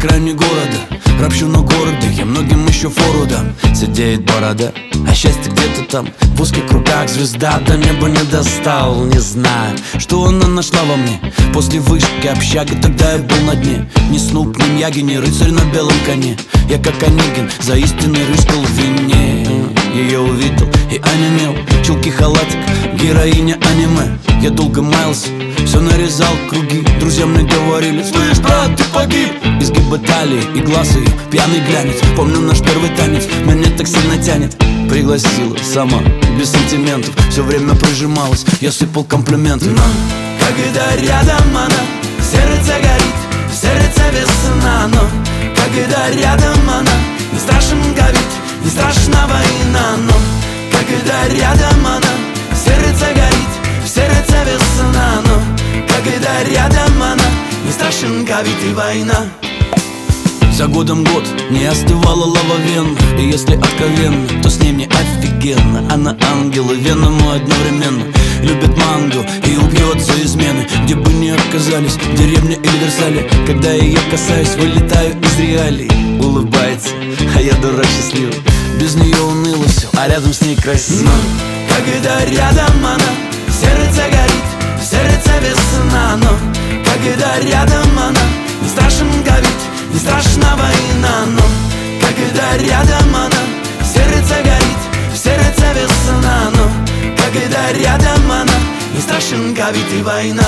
окраине города, ропщу на городе, я многим еще фору дам. Сидеет борода, а счастье где-то там, в узких кругах звезда до неба не достал. Не знаю, что она нашла во мне после вышки общаги, тогда я был на дне. Ни Снуп, ни Мьяги, ни рыцарь на белом коне. Я как Онегин, за истинный рыскал в вине. Ее увидел и онемел, чулки, халатик, героиня аниме. Я долго маялся, все нарезал круги. Друзья мне говорили: слышь, брат, ты погиб. Изгибы талии и глаз ее, пьяный глянец. Помню наш первый танец, меня так сильно тянет. Пригласила сама, без сантиментов, все время прижималась, я сыпал комплименты. Но когда рядом она, сердце горит, в сердце весна. Но когда рядом она, не страшен ковид, не страшна война. Но когда рядом она, сердце горит, в сердце весна. Но когда рядом она, не страшен ковид и война. За годом год не остывала лава вен. И если откровенно, то с ней мне офигенно. Она ангел и вена мой одновременно. Любит манго и убьет за измены. Где бы ни оказались, в деревне или Версале, когда я ее касаюсь, вылетаю из реалий. Улыбается, а я дурак счастливый. Без нее уныло все, а рядом с ней красиво. Но когда рядом она, сердце горит, в сердце весна. Но когда рядом она, не страшен ковид, не страшна война. Но когда рядом она, сердце горит, в сердце весна. Но когда рядом она, не страшен ковид и война.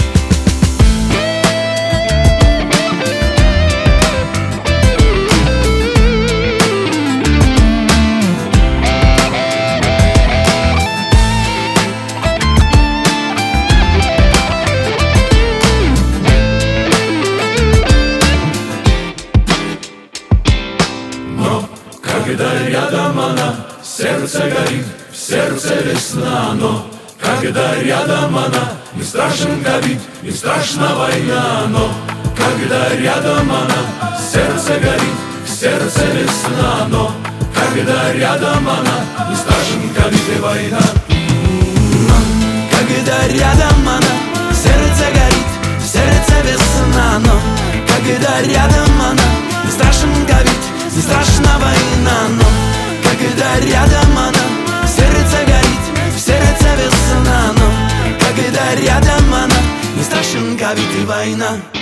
Когда рядом она, сердце горит, в сердце весна. Но когда рядом она, не страшен ковид, не страшна война. Но когда рядом она, сердце горит, в сердце весна. Но когда рядом она, не страшен ковид и война. Но когда рядом она, сердце горит, в сердце весна. Но когда рядом она, не страшен ковид, не страшна война. Но когда рядом она, сердце горит, в сердце весна. Но когда рядом она, не страшен ковид и война.